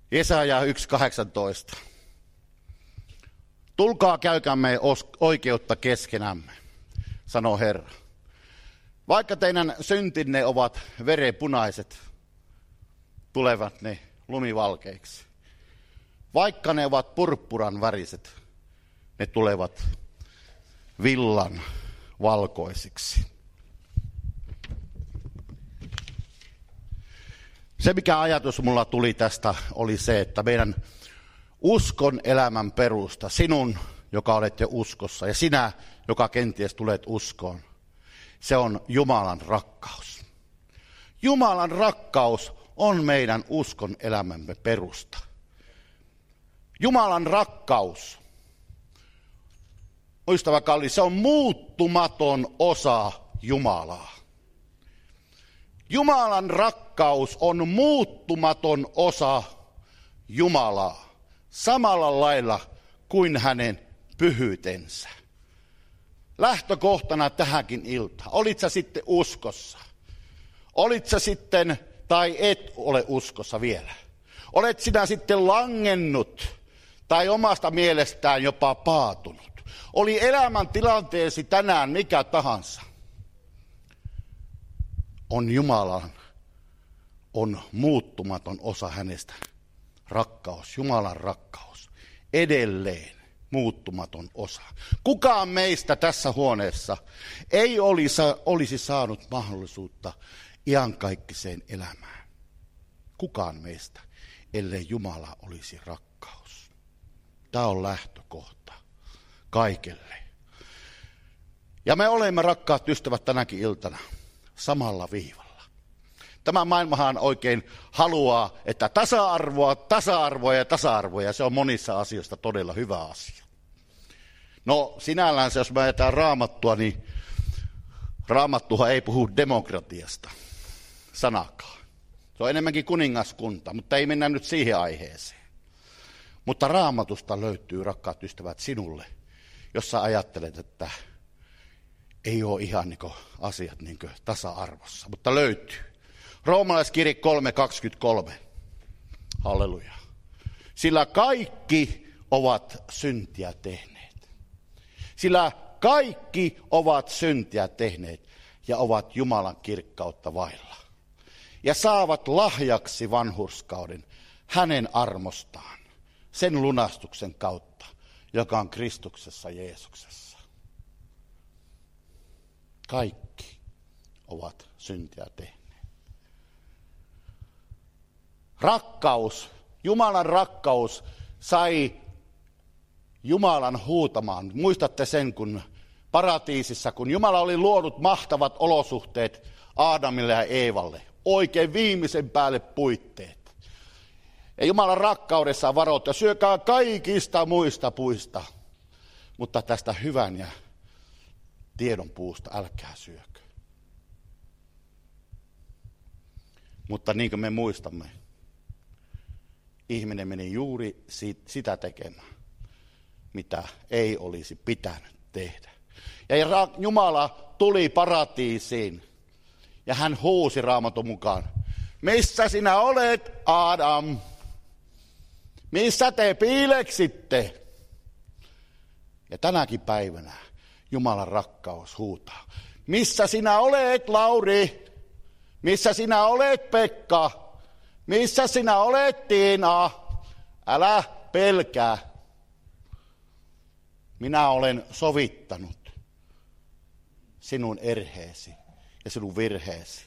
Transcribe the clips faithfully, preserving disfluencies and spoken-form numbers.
Jesaja yksi kahdeksantoista. Tulkaa käykäämme oikeutta keskenämme, sanoo Herra. Vaikka teidän syntinne ovat verenpunaiset, tulevat ne lumivalkeiksi. Vaikka ne ovat purppuran väriset, ne tulevat villan valkoisiksi. Se, mikä ajatus mulla tuli tästä, oli se, että meidän uskon elämän perusta, sinun, joka olet jo uskossa, ja sinä, joka kenties tulet uskoon, se on Jumalan rakkaus. Jumalan rakkaus on meidän uskon elämämme perusta. Jumalan rakkaus, muistava Kalli, se on muuttumaton osa Jumalaa. Jumalan rakkaus on muuttumaton osa Jumalaa, samalla lailla kuin hänen pyhyytensä. Lähtökohtana tähänkin iltaan. Olit sä sitten uskossa? Olit sä sitten, tai et ole uskossa vielä? Olet sinä sitten langennut tai omasta mielestään jopa paatunut? Oli elämän tilanteesi tänään mikä tahansa? On Jumalan, on muuttumaton osa hänestä. Rakkaus, Jumalan rakkaus, edelleen muuttumaton osa. Kukaan meistä tässä huoneessa ei olisi saanut mahdollisuutta iankaikkiseen elämään. Kukaan meistä, ellei Jumala olisi rakkaus. Tämä on lähtökohta kaikelle. Ja me olemme, rakkaat ystävät, tänäkin iltana samalla viivalla. Tämä maailmahan oikein haluaa, että tasa-arvoa, tasa-arvoa ja tasa-arvoa, ja se on monissa asioista todella hyvä asia. No sinällään, jos me ajetaan Raamattua, niin Raamattuhan ei puhu demokratiasta sanakaan. Se on enemmänkin kuningaskunta, mutta ei mennä nyt siihen aiheeseen. Mutta Raamatusta löytyy, rakkaat ystävät, sinulle, jos sä ajattelet, että ei ole ihan niin asiat niin tasa-arvossa, mutta löytyy. Roomalaiskirje kolme kaksikymmentäkolme. Halleluja. Sillä kaikki ovat syntiä tehneet. Sillä kaikki ovat syntiä tehneet ja ovat Jumalan kirkkautta vailla. Ja saavat lahjaksi vanhurskauden hänen armostaan, sen lunastuksen kautta, joka on Kristuksessa Jeesuksessa. Kaikki ovat syntiä tehneet. Rakkaus, Jumalan rakkaus sai Jumalan huutamaan. Muistatte sen, kun paratiisissa, kun Jumala oli luonut mahtavat olosuhteet Aadamille ja Eevalle. Oikein viimeisen päälle puitteet. Ja Jumalan rakkaudessaan varoitti, syökää kaikista muista puista, mutta tästä hyvän ja tiedon puusta älkää syökö. Mutta niin kuin me muistamme, ihminen meni juuri sitä tekemään, mitä ei olisi pitänyt tehdä. Ja Jumala tuli paratiisiin ja hän huusi Raamatun mukaan, missä sinä olet, Adam? Missä te piileksitte? Ja tänäkin päivänä Jumalan rakkaus huutaa, missä sinä olet, Lauri? Missä sinä olet, Pekka? Missä sinä olet, Tiina? Älä pelkää. Minä olen sovittanut sinun erheesi ja sinun virheesi.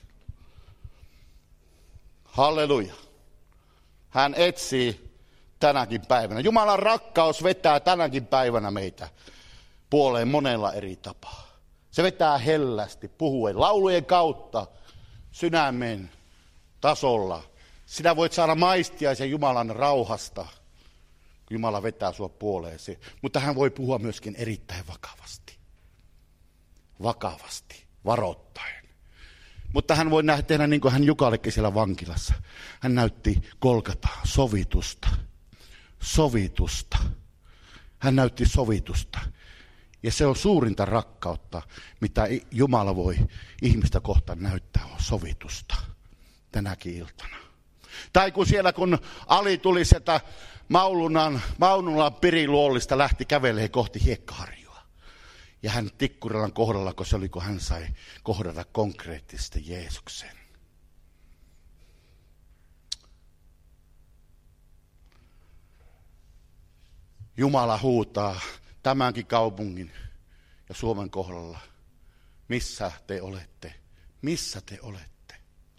Halleluja. Hän etsii tänäkin päivänä. Jumalan rakkaus vetää tänäkin päivänä meitä puoleen monella eri tapaa. Se vetää hellästi, puhuen laulujen kautta, sydämen tasolla. Sinä voit saada maistiaisen Jumalan rauhasta, kun Jumala vetää sua puoleesi. Mutta hän voi puhua myöskin erittäin vakavasti. Vakavasti, varoittaen. Mutta hän voi tehdä niin kuin hän Jukallekin siellä vankilassa. Hän näytti Golgataa, sovitusta. Sovitusta. Hän näytti sovitusta. Ja se on suurinta rakkautta, mitä Jumala voi ihmistä kohtaan näyttää, on sovitusta tänäkin iltana. Tai kun siellä kun Ali tuli sieltä Maunulan, Maunulan Piriluollista lähti kävelemään kohti Hiekkaharjua. Ja hän Tikkurilan kohdalla, kun se oli, kun hän sai kohdata konkreettisesti Jeesuksen. Jumala huutaa tämänkin kaupungin ja Suomen kohdalla. Missä te olette? Missä te olette?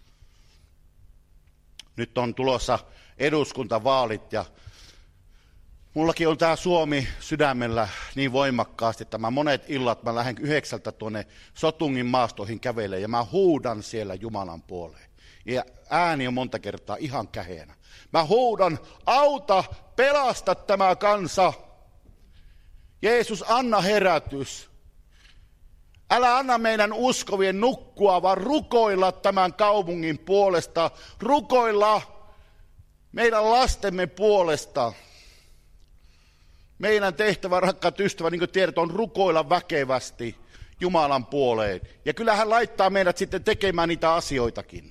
Nyt on tulossa eduskuntavaalit ja mullakin on tämä Suomi sydämellä niin voimakkaasti, että mä monet illat mä lähden yhdeksältä tuonne Sotungin maastoihin kävelemään ja mä huudan siellä Jumalan puoleen. Ja ääni on monta kertaa ihan käheänä. Mä huudan, auta, pelasta tämä kansa. Jeesus, anna herätys. Älä anna meidän uskovien nukkua, vaan rukoilla tämän kaupungin puolesta. Rukoilla meidän lastemme puolesta. Meidän tehtävä, rakkaat ystävät, niin kuin tiedät, on rukoilla väkevästi Jumalan puoleen. Ja kyllä hän laittaa meidät sitten tekemään niitä asioitakin.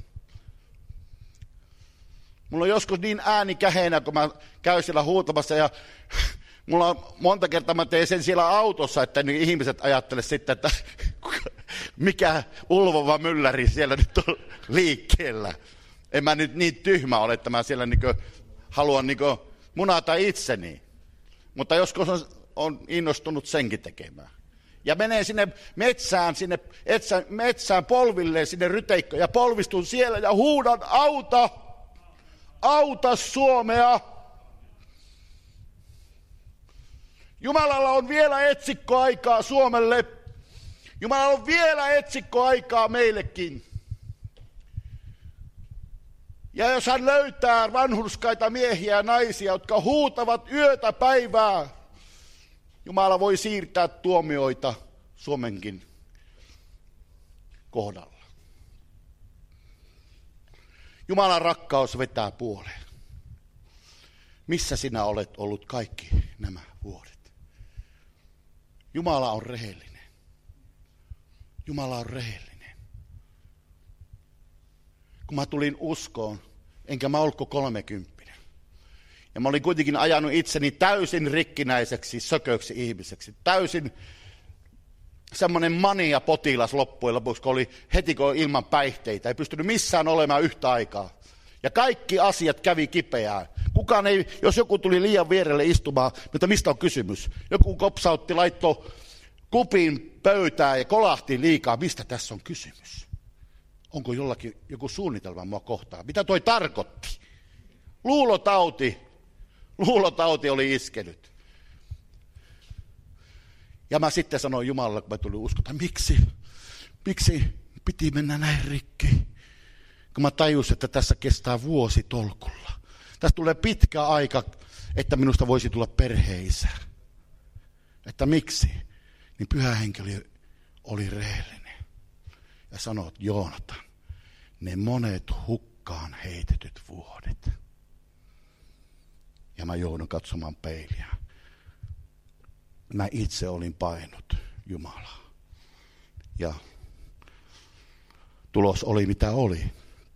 Mulla on joskus niin ääni käheenä, kun mä käyn siellä huutamassa ja mulla on monta kertaa mä teen sen siellä autossa, että niin ihmiset ajattele sitten, että mikä ulvova mylläri siellä nyt on liikkeellä. En mä nyt niin tyhmä ole, että mä siellä niin haluan niin munata itseni. Mutta joskus on, on innostunut senkin tekemään. Ja menee sinne metsään, sinne etsään, metsään polvilleen, sinne ryteikkoon ja polvistun siellä ja huudan, auta, auta Suomea. Jumalalla on vielä etsikkoaikaa Suomelle. Jumalalla on vielä etsikkoaikaa meillekin. Ja jos hän löytää vanhurskaita miehiä ja naisia, jotka huutavat yötä päivää, Jumala voi siirtää tuomioita Suomenkin kohdalla. Jumalan rakkaus vetää puoleen. Missä sinä olet ollut kaikki nämä vuodet? Jumala on rehellinen. Jumala on rehellinen. Kun mä tulin uskoon, enkä mä ollut kolmekymppinen. Ja mä olin kuitenkin ajanut itseni täysin rikkinäiseksi, sököksi ihmiseksi. Täysin semmoinen mania potilas loppujen lopuksi, kun oli heti kun ilman päihteitä. Ei pystynyt missään olemaan yhtä aikaa. Ja kaikki asiat kävi kipeää. Kukaan ei, jos joku tuli liian vierelle istumaan, mutta mistä on kysymys? Joku kopsautti, laittoi kupin pöytään ja kolahti liikaa. Mistä tässä on kysymys? Onko jollakin joku suunnitelma mua kohtaan? Mitä toi tarkoitti? Luulotauti. Luulotauti oli iskenyt. Ja mä sitten sanoin Jumalalle, kun mä tulin uskota, miksi? Miksi piti mennä näin rikki? Kun mä tajusin, että tässä kestää vuosi tolkulla. Tässä tulee pitkä aika, että minusta voisi tulla perheisä. Että miksi? Niin Pyhä Henki oli, oli rehellinen. Ja sanoi, että Joonatan, ne monet hukkaan heitetyt vuodet. Ja mä joudun katsomaan peiliä. Mä itse olin painut Jumalaa. Ja tulos oli mitä oli.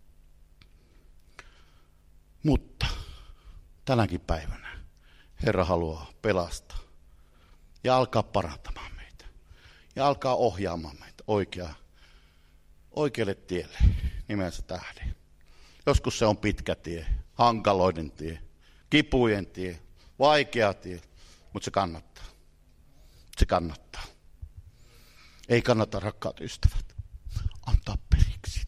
Mutta tänäkin päivänä Herra haluaa pelastaa ja alkaa parantamaan meitä. Ja alkaa ohjaamaan meitä oikea, oikealle tielle nimensä tähden. Joskus se on pitkä tie, hankaloiden tie, kipujen tie, vaikea tie, mutta se kannattaa. Se kannattaa. Ei kannata, rakkaat ystävät, antaa periksi.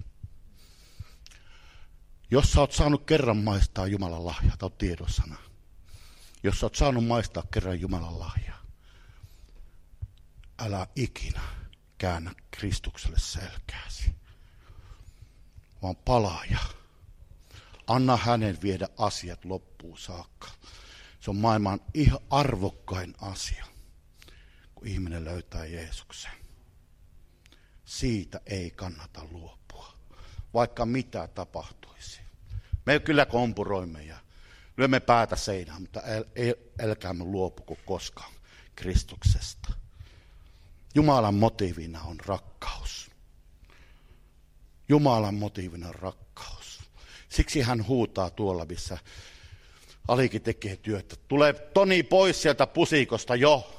Jos sä oot saanut kerran maistaa Jumalan lahjaa, tämä on tiedossana. Jos sä oot saanut maistaa kerran Jumalan lahjaa, älä ikinä käännä Kristukselle selkääsi, vaan palaa ja anna hänen viedä asiat loppuun saakka. Se on maailman ihan arvokkain asia, kun ihminen löytää Jeesuksen. Siitä ei kannata luopua, vaikka mitä tapahtuisi. Me kyllä kompuroimme ja lyömme päätä seinään, mutta äl, älkäämme luopuko koskaan Kristuksesta. Jumalan motiivina on rakkaus. Jumalan motiivina on rakkaus. Siksi hän huutaa tuolla, missä Alikin tekee työtä. Tule Toni pois sieltä pusikosta jo.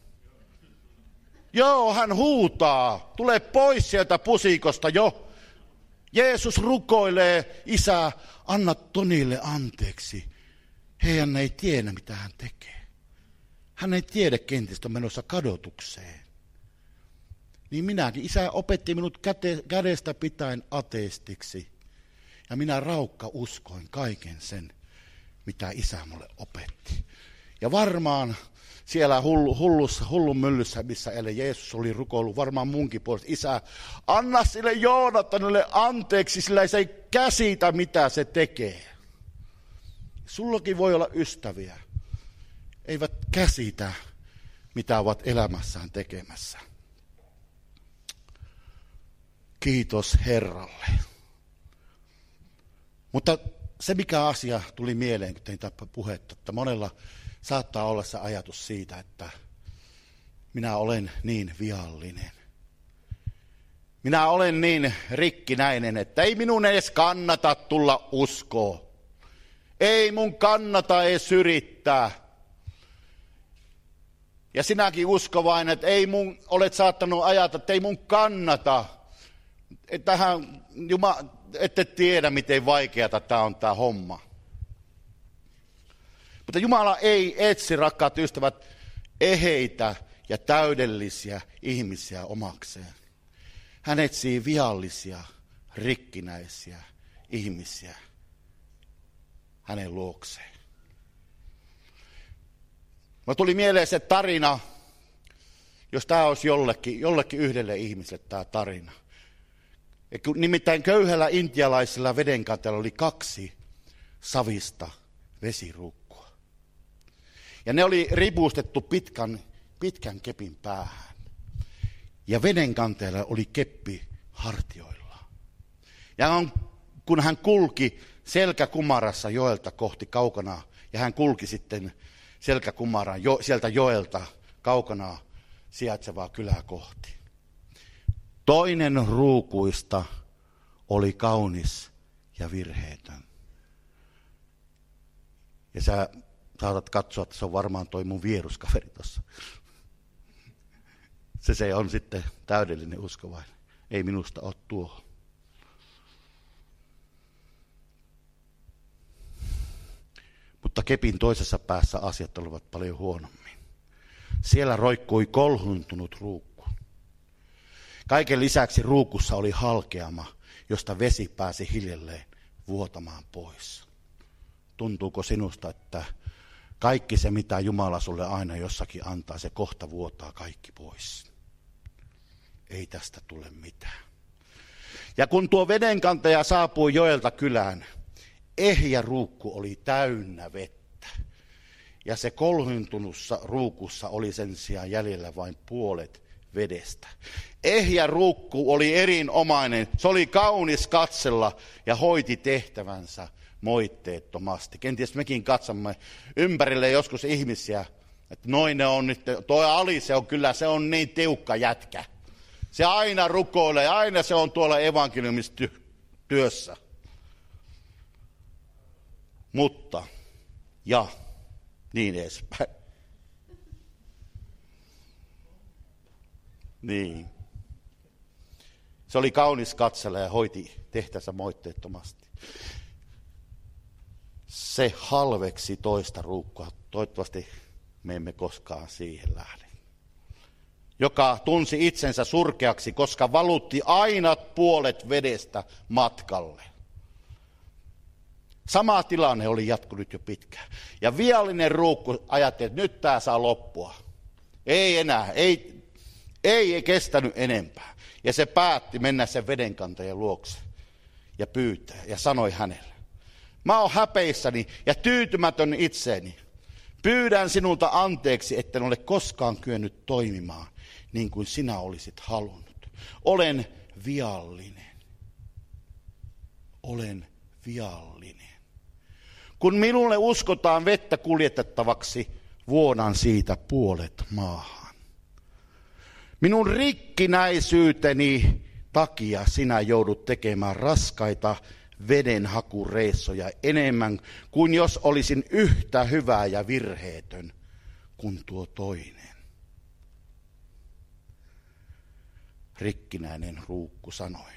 Joo, hän huutaa. Tule pois sieltä pusikosta jo. Jeesus rukoilee, Isä, anna Tonille anteeksi. Hän ei tiedä, mitä hän tekee. Hän ei tiedä, kenties on menossa kadotukseen. Niin minäkin, Isä opetti minut käte, kädestä pitäen ateistiksi. Ja minä raukka uskoin kaiken sen, mitä Isä mulle opetti. Ja varmaan siellä hullu, hullussa, hullun myllyssä, missä eli Jeesus oli rukoillut, varmaan munkin puolesta. Isä, anna sille Joonatanille anteeksi, sillä se ei käsitä, mitä se tekee. Sullakin voi olla ystäviä. Eivät käsitä, mitä ovat elämässään tekemässä. Kiitos Herralle. Mutta se mikä asia tuli mieleen, kun tein tätä puhetta, että monella saattaa olla se ajatus siitä, että minä olen niin viallinen. Minä olen niin rikkinäinen, että ei minun edes kannata tulla uskoon. Ei mun kannata edes yrittää. Ja sinäkin uskovainen, että ei mun, olet saattanut ajatella, että ei mun kannata. Tähän, Jumala, ette tiedä, miten vaikeata tämä on tämä homma. Mutta Jumala ei etsi, rakkaat ystävät, eheitä ja täydellisiä ihmisiä omakseen. Hän etsii viallisia, rikkinäisiä ihmisiä hänen luokseen. Mä tuli mieleen se tarina, jos tämä olisi jollekin, jollekin yhdelle ihmiselle tämä tarina. Nimittäin köyhällä intialaisella vedenkanteella oli kaksi savista vesiruukkua. Ja ne oli ripustettu pitkän, pitkän kepin päähän. Ja vedenkanteella oli keppi hartioilla. Ja kun hän kulki selkäkumarassa joelta kohti kaukana, ja hän kulki sitten selkäkumaran jo, sieltä joelta kaukana sijaitsevaa kylää kohti. Toinen ruukuista oli kaunis ja virheetön. Ja sä saatat katsoa, että se on varmaan toi mun vieruskaveri tuossa. Se se on sitten täydellinen uskovainen. Ei minusta ole tuo. Mutta kepin toisessa päässä asiat olivat paljon huonommin. Siellä roikkui kolhuntunut ruukku. Kaiken lisäksi ruukussa oli halkeama, josta vesi pääsi hiljalleen vuotamaan pois. Tuntuuko sinusta, että kaikki se, mitä Jumala sulle aina jossakin antaa, se kohta vuotaa kaikki pois? Ei tästä tule mitään. Ja kun tuo vedenkantaja saapui joelta kylään, ehjä ruukku oli täynnä vettä. Ja se kolhuntunussa ruukussa oli sen sijaan jäljellä vain puolet vedestä. Ehjä ruukku oli erinomainen, se oli kaunis katsella ja hoiti tehtävänsä moitteettomasti. Kenties mekin katsomme ympärille joskus ihmisiä, että noin ne on nyt, toi Ali se on kyllä, se on niin tiukka jätkä. Se aina rukoilee, aina se on tuolla evankeliumistyössä. Mutta, ja niin edespäin. Niin. Se oli kaunis katsella ja hoiti tehtänsä moitteettomasti. Se halveksi toista ruukkua. Toivottavasti me emme koskaan siihen lähde. Joka tunsi itsensä surkeaksi, koska valutti aina puolet vedestä matkalle. Sama tilanne oli jatkunut jo pitkään. Ja viallinen ruukku ajatteli, että nyt tämä saa loppua. Ei enää, ei, ei, ei kestänyt enempää. Ja se päätti mennä sen vedenkantajan luokse ja pyytää ja sanoi hänelle. Mä oon häpeissäni ja tyytymätön itseeni. Pyydän sinulta anteeksi, etten ole koskaan kyennyt toimimaan niin kuin sinä olisit halunnut. Olen viallinen. Olen viallinen. Kun minulle uskotaan vettä kuljetettavaksi, vuodan siitä puolet maahan. Minun rikkinäisyyteni takia sinä joudut tekemään raskaita vedenhakureissoja enemmän kuin jos olisin yhtä hyvä ja virheetön kuin tuo toinen. Rikkinäinen ruukku sanoi.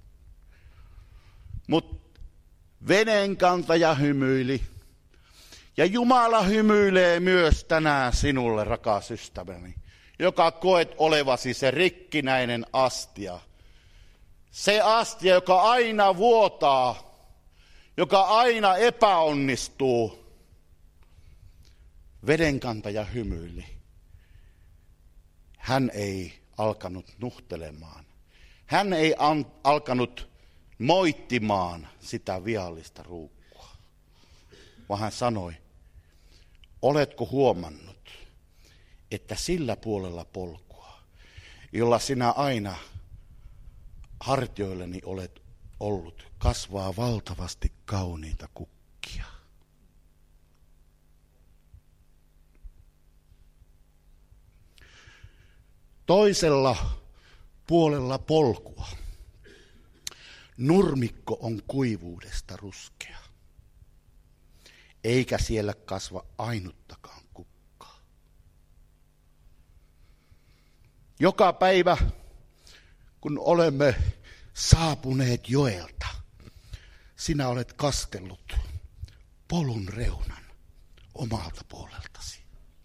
Mut vedenkantaja hymyili. Ja Jumala hymyilee myös tänään sinulle, rakas ystäväni, joka koet olevasi se rikkinäinen astia. Se astia, joka aina vuotaa, joka aina epäonnistuu. Vedenkantaja hymyili. Hän ei alkanut nuhtelemaan. Hän ei an, alkanut moittimaan sitä viallista ruukkua, vaan hän sanoi, oletko huomannut, että sillä puolella polkua, jolla sinä aina hartioilleni olet ollut, kasvaa valtavasti kauniita kukkia. Toisella puolella polkua nurmikko on kuivuudesta ruskea, eikä siellä kasva ainuttakaan kukkaa. Joka päivä, kun olemme saapuneet joelta, sinä olet kastellut polun reunan omalta puoleltasi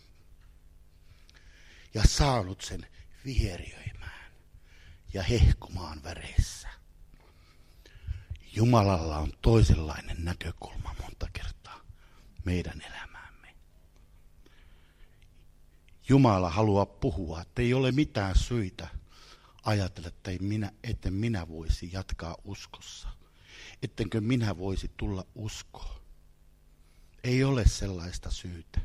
ja saanut sen vieriöimään ja hehkumaan väreissä. Jumalalla on toisenlainen näkökulma monta kertaa meidän elämäämme. Jumala haluaa puhua, että ei ole mitään syitä ajatella, että ei minä, etten minä voisi jatkaa uskossa. Ettenkö minä voisi tulla uskoon. Ei ole sellaista syytä.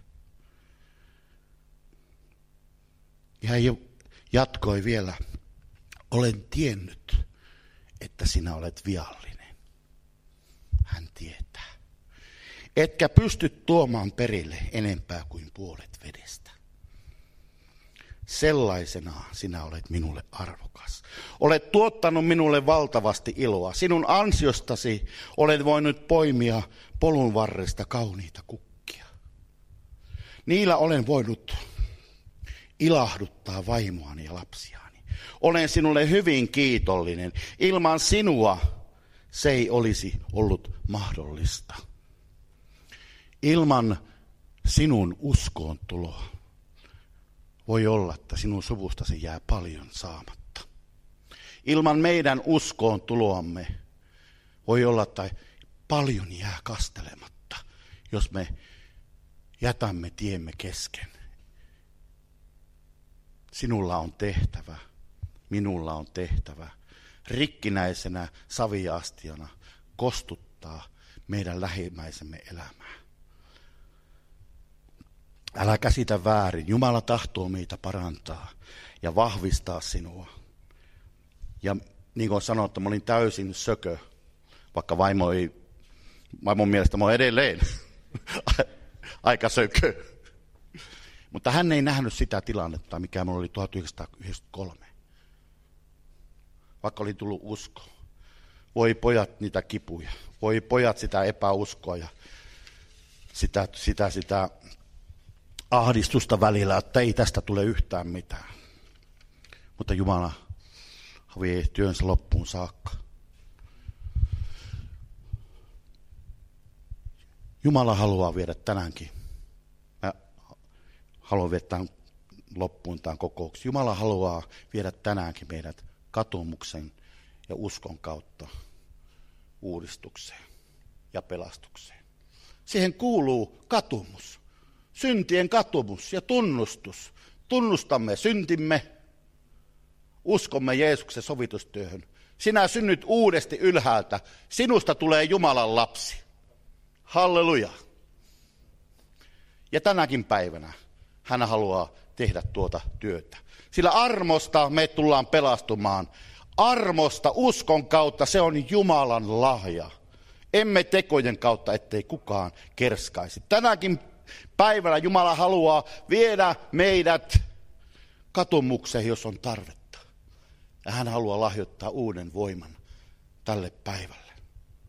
Ja hän jatkoi vielä, olen tiennyt, että sinä olet viallinen. Hän tietää. Etkä pysty tuomaan perille enempää kuin puolet vedestä. Sellaisena sinä olet minulle arvokas. Olet tuottanut minulle valtavasti iloa. Sinun ansiostasi olet voinut poimia polun varresta kauniita kukkia. Niillä olen voinut ilahduttaa vaimoani ja lapsiani. Olen sinulle hyvin kiitollinen. Ilman sinua se ei olisi ollut mahdollista. Ilman sinun uskoon tuloa voi olla, että sinun suvustasi jää paljon saamatta. Ilman meidän uskoon tuloamme voi olla, että paljon jää kastelematta, jos me jätämme tiemme kesken. Sinulla on tehtävä, minulla on tehtävä, rikkinäisenä saviastiana kostuttaa meidän lähimmäisemme elämää. Älä käsitä väärin. Jumala tahtoo meitä parantaa ja vahvistaa sinua. Ja niin kuin sanoin, että mä olin täysin sökö, vaikka vaimo ei, vaimon mielestä mä olen edelleen aika sökö. Mutta hän ei nähnyt sitä tilannetta, mikä minulla oli tuhatyhdeksänsataayhdeksänkymmentäkolme. Vaikka oli tullut usko. Voi pojat niitä kipuja. Voi pojat sitä epäuskoa ja sitä, sitä, sitä ahdistusta välillä, että ei tästä tule yhtään mitään. Mutta Jumala vie työnsä loppuun saakka. Jumala haluaa viedä tänäänkin. Mä haluan viedä tämän loppuun tämän kokouksen. Jumala haluaa viedä tänäänkin meidät katumuksen ja uskon kautta uudistukseen ja pelastukseen. Siihen kuuluu katumus, syntien katumus ja tunnustus. Tunnustamme syntimme, uskomme Jeesuksen sovitustyöhön. Sinä synnyt uudesti ylhäältä, sinusta tulee Jumalan lapsi. Halleluja. Ja tänäkin päivänä hän haluaa tehdä tuota työtä. Sillä armosta me tullaan pelastumaan. Armosta, uskon kautta, se on Jumalan lahja. Emme tekojen kautta, ettei kukaan kerskaisi. Tänäkin päivänä Jumala haluaa viedä meidät katumukseen, jos on tarvetta. Ja hän haluaa lahjoittaa uuden voiman tälle päivälle.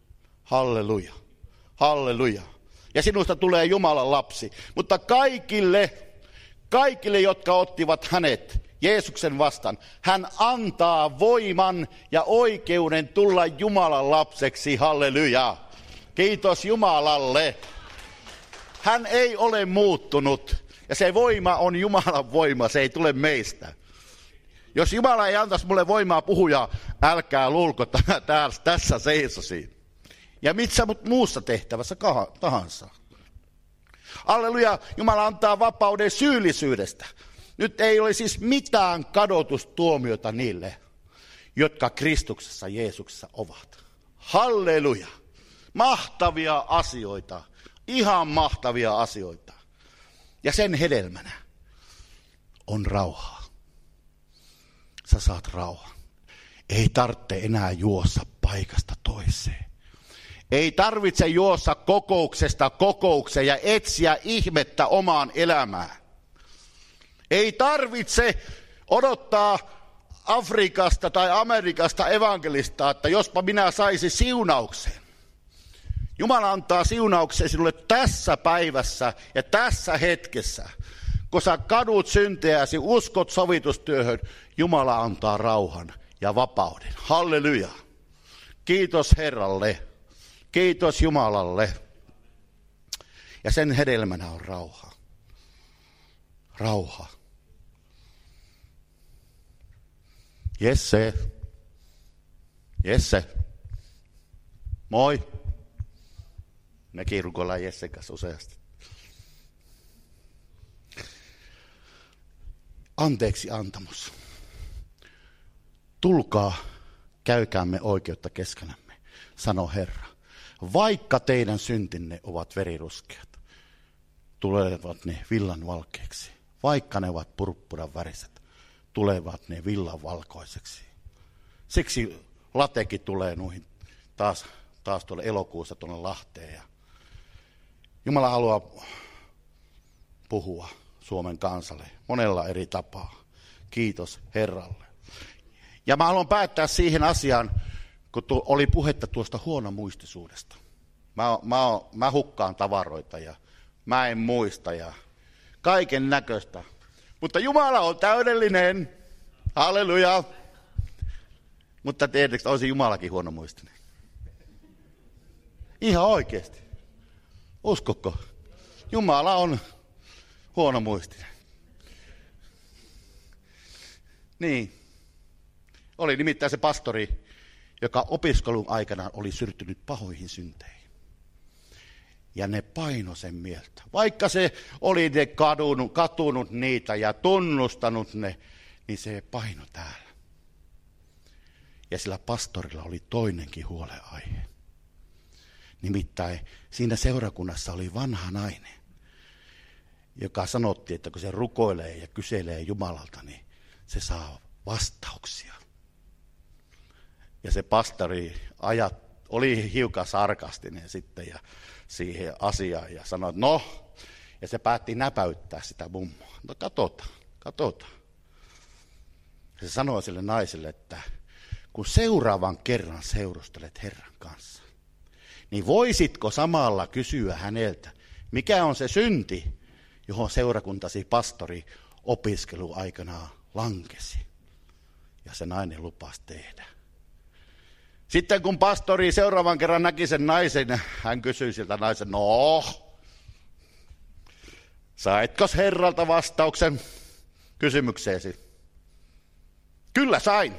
Halleluja. Halleluja. Ja sinusta tulee Jumalan lapsi. Mutta kaikille, kaikille, jotka ottivat hänet, Jeesuksen vastaan, hän antaa voiman ja oikeuden tulla Jumalan lapseksi. Halleluja. Kiitos Jumalalle. Hän ei ole muuttunut. Ja se voima on Jumalan voima, se ei tule meistä. Jos Jumala ei antaisi mulle voimaa puhuja, älkää luulko täällä, tässä seisosi. Ja missä muussa tehtävässä tahansa. Alleluja, Jumala antaa vapauden syyllisyydestä. Nyt ei ole siis mitään kadotustuomiota niille, jotka Kristuksessa Jeesuksessa ovat. Halleluja, mahtavia asioita, ihan mahtavia asioita. Ja sen hedelmänä on rauhaa. Sä saat rauhan. Ei tarvitse enää juossa paikasta toiseen. Ei tarvitse juossa kokouksesta kokoukseen ja etsiä ihmettä omaan elämään. Ei tarvitse odottaa Afrikasta tai Amerikasta evankelistaa, että jospa minä saisin siunauksen. Jumala antaa siunauksen sinulle tässä päivässä ja tässä hetkessä. Kun sä kadut synteäsi, uskot sovitustyöhön, Jumala antaa rauhan ja vapauden. Halleluja. Kiitos Herralle. Kiitos Jumalalle. Ja sen hedelmänä on rauha. Rauha. Jesse. Jesse. Moi. Mekin rukoillaan Jessen kanssa useasti. Anteeksi antamus. Tulkaa, käykäämme oikeutta keskenämme, sanoo Herra. Vaikka teidän syntinne ovat veriruskeat, tulevat ne villan valkeaksi. Vaikka ne ovat purppuran väriset, tulevat ne villan valkoiseksi. Siksi latekin tulee noihin taas, taas tuolle elokuussa tuonne Lahteen. Ja Jumala haluaa puhua Suomen kansalle monella eri tapaa. Kiitos Herralle. Ja mä haluan päättää siihen asiaan, kun tu- oli puhetta tuosta huonomuistisuudesta. Mä, mä, mä hukkaan tavaroita ja mä en muista ja kaiken näköistä. Mutta Jumala on täydellinen. Halleluja. Mutta tiedätkö, olisi Jumalakin huonomuistinen? Ihan oikeasti. Uskokko? Jumala on huonomuistinen. Niin. Oli nimittäin se pastori, joka opiskelun aikana oli syrtynyt pahoihin synteihin. Ja ne paino sen mieltä. Vaikka se oli ne kadunut, katunut niitä ja tunnustanut ne, niin se paino täällä. Ja sillä pastorilla oli toinenkin huolenaihe. Nimittäin siinä seurakunnassa oli vanha nainen, joka sanottiin, että kun se rukoilee ja kyselee Jumalalta, niin se saa vastauksia. Ja se pastori ajat, oli hiukan sarkastinen sitten ja siihen asiaan ja sanoi, että no, ja se päätti näpäyttää sitä mummoa. No katsotaan, katsotaan. Se sanoi sille naiselle, että kun seuraavan kerran seurustelet Herran kanssa, niin voisitko samalla kysyä häneltä, mikä on se synti, johon seurakuntasi pastori opiskeluaikanaan lankesi. Ja se nainen lupasi tehdä. Sitten kun pastori seuraavan kerran näki sen naisen, hän kysyi siltä naisen, no, saitko Herralta vastauksen kysymykseesi? Kyllä sain.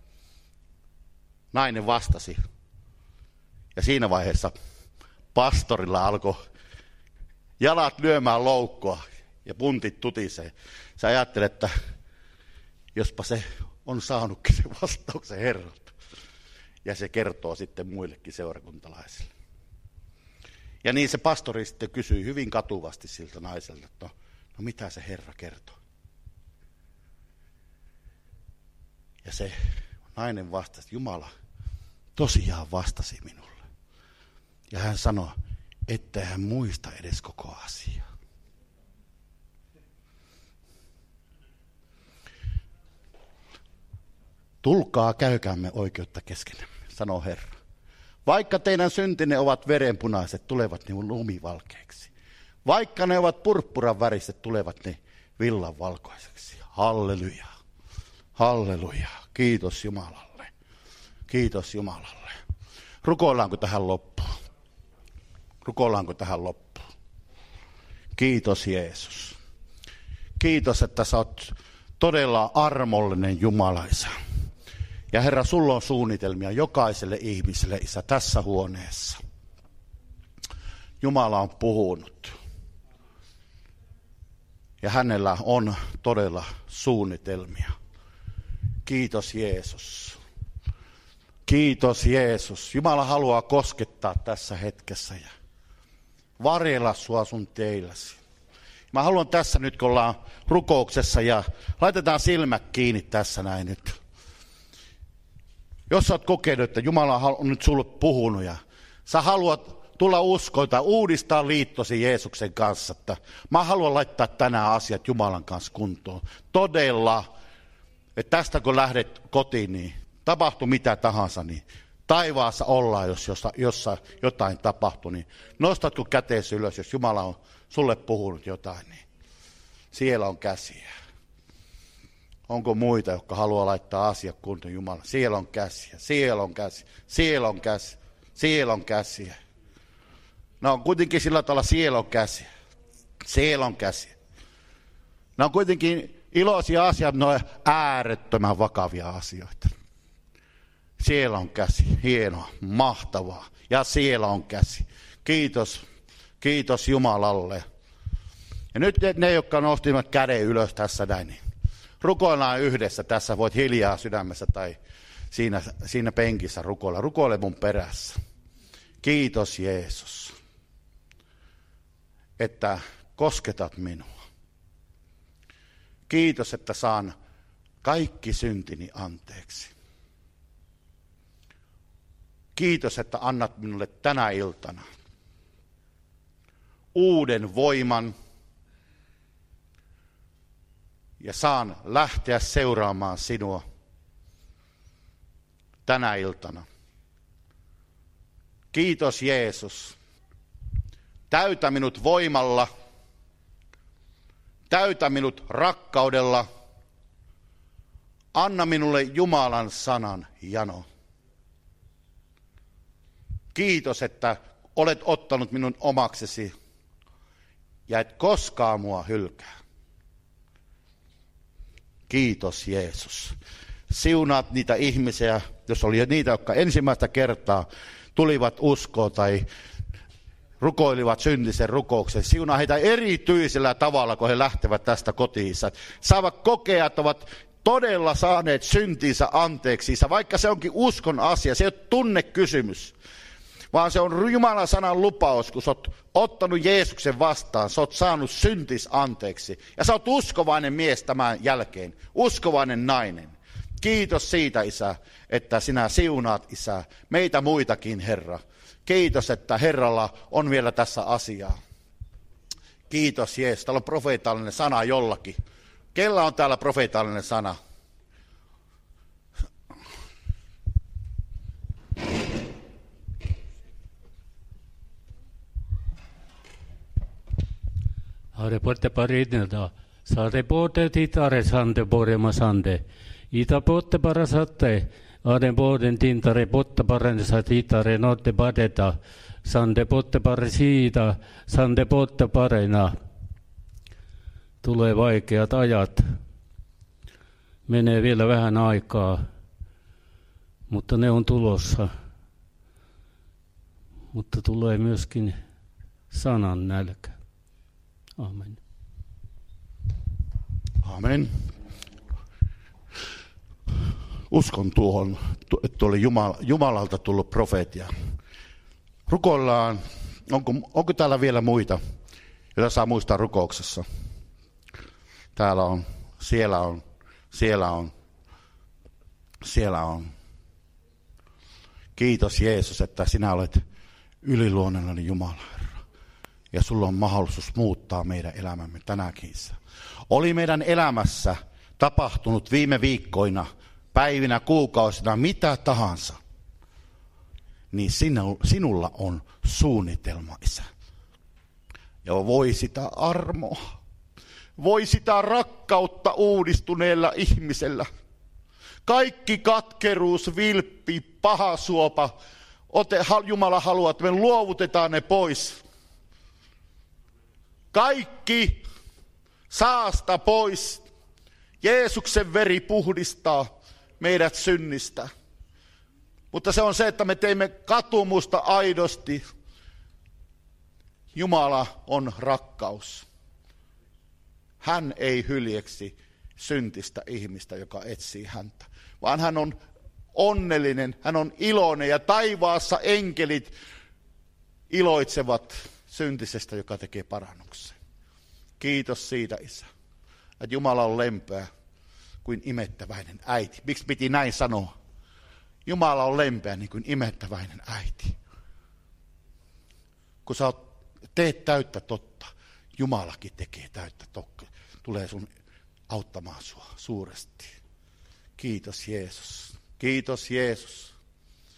Nainen vastasi. Ja siinä vaiheessa pastorilla alkoi jalat lyömään loukkua ja puntit tutisee. Sä ajattelet, että jospa se on saanutkin sen vastauksen Herralta. Ja se kertoo sitten muillekin seurakuntalaisille. Ja niin se pastori sitten kysyi hyvin katuvasti siltä naiselta, että no, no mitä se Herra kertoo. Ja se nainen vastasi, Jumala tosiaan vastasi minulle. Ja hän sanoi, että hän muista edes koko asiaa. Tulkaa, käykäämme oikeutta keskenämme, sanoo Herra. Vaikka teidän syntinne ovat verenpunaiset, tulevat ne lumivalkeiksi. Vaikka ne ovat purppuran väriset, tulevat ne villan valkoiseksi. Halleluja. Halleluja. Kiitos Jumalalle. Kiitos Jumalalle. Rukoillaanko tähän loppuun? Rukoillaanko tähän loppuun? Kiitos Jeesus. Kiitos, että sä oot todella armollinen Jumala, Isä. Ja Herra, sulla on suunnitelmia jokaiselle ihmiselle, Isä, tässä huoneessa. Jumala on puhunut. Ja hänellä on todella suunnitelmia. Kiitos Jeesus. Kiitos Jeesus. Jumala haluaa koskettaa tässä hetkessä ja varjella sua sun teilläsi. Mä haluan tässä nyt, kun ollaan rukouksessa ja laitetaan silmät kiinni tässä näin nyt. Jos sä oot kokenut, että Jumala on nyt sulle puhunut ja sä haluat tulla uskoon tai uudistaa liittosi Jeesuksen kanssa, että mä haluan laittaa tänään asiat Jumalan kanssa kuntoon. Todella, että tästä kun lähdet kotiin, niin tapahtuu mitä tahansa, niin taivaassa ollaan, jos jossa jotain tapahtuu, niin nostatko käteesi ylös, jos Jumala on sulle puhunut jotain, niin siellä on käsiä. Onko muita, jotka haluaa laittaa asiat kuntoon Jumala? Siellä on käsiä, siellä on käsiä, siellä on käsiä, siellä on käsiä. No on kuitenkin sillä tavalla siellä on käsiä, siellä on käsiä. Ne on kuitenkin iloisia asioita, ne on äärettömän vakavia asioita. Siellä on käsi, hienoa, mahtavaa. Ja siellä on käsi. Kiitos, kiitos Jumalalle. Ja nyt ne, jotka nostivat käden ylös tässä näin, niin rukoillaan yhdessä. Tässä voit hiljaa sydämessä tai siinä, siinä penkissä rukoilla. Rukoile mun perässä. Kiitos Jeesus, että kosketat minua. Kiitos, että saan kaikki syntini anteeksi. Kiitos, että annat minulle tänä iltana uuden voiman ja saan lähteä seuraamaan sinua tänä iltana. Kiitos Jeesus. Täytä minut voimalla, täytä minut rakkaudella, anna minulle Jumalan sanan jano. Kiitos, että olet ottanut minun omaksesi ja et koskaan mua hylkää. Kiitos Jeesus. Siunaat niitä ihmisiä, jos oli niitä, jotka ensimmäistä kertaa tulivat uskoon tai rukoilivat syntisen rukouksen. Siunaa heitä erityisellä tavalla, kun he lähtevät tästä kotiinsa. Saavat kokea, että ovat todella saaneet syntinsä anteeksi, vaikka se onkin uskon asia, se ei ole tunnekysymys. Vaan se on Jumalan sanan lupaus, kun sä oot ottanut Jeesuksen vastaan, sä oot saanut syntis anteeksi. Ja sä oot uskovainen mies tämän jälkeen, uskovainen nainen. Kiitos siitä, Isä, että sinä siunaat, Isä, meitä muitakin, Herra. Kiitos, että Herralla on vielä tässä asiaa. Kiitos, Jeesus. Täällä on profeetallinen sana jollakin. Kellä on täällä profeetallinen sana? Are porte paridneda, sade porte titare sande borema sande, ita porte parasatte, aden borden tintare porte parensa titare notte badeta, sande porte parisiida, sande porte parena. Tulee vaikeat ajat, menee vielä vähän aikaa, mutta ne on tulossa. Mutta tulee myöskin sanan nälkä. Amen. Amen. Uskon tuohon, että oli Jumala, Jumalalta tullut profeetia. Rukoillaan, onko, onko täällä vielä muita, joita saa muistaa rukouksessa? Täällä on, siellä on, siellä on, siellä on. Kiitos Jeesus, että sinä olet yliluonnollinen Jumala, Herra. Ja sulla on mahdollisuus muuttaa meidän elämämme tänäkin. Oli meidän elämässä tapahtunut viime viikkoina, päivinä, kuukausina, mitä tahansa. niin sinulla on suunnitelma, Isä. Ja voi sitä armoa, voi sitä rakkautta uudistuneella ihmisellä. Kaikki katkeruus, vilppi, pahasuopa, ote, Jumala haluaa, että me luovutetaan ne pois. Kaikki saasta pois. Jeesuksen veri puhdistaa meidät synnistä. Mutta se on se, että me teemme katumusta aidosti. Jumala on rakkaus. Hän ei hyljeksi syntistä ihmistä, joka etsii häntä, vaan hän on onnellinen, hän on iloinen ja taivaassa enkelit iloitsevat syntisestä, joka tekee parannuksen. Kiitos siitä, Isä, että Jumala on lempeä kuin imettäväinen äiti. Miksi piti näin sanoa? Jumala on lempeä niin kuin imettäväinen äiti. Kun sä teet täyttä totta, Jumalakin tekee täyttä totta. Tulee sun auttamaan sua suuresti. Kiitos Jeesus. Kiitos Jeesus.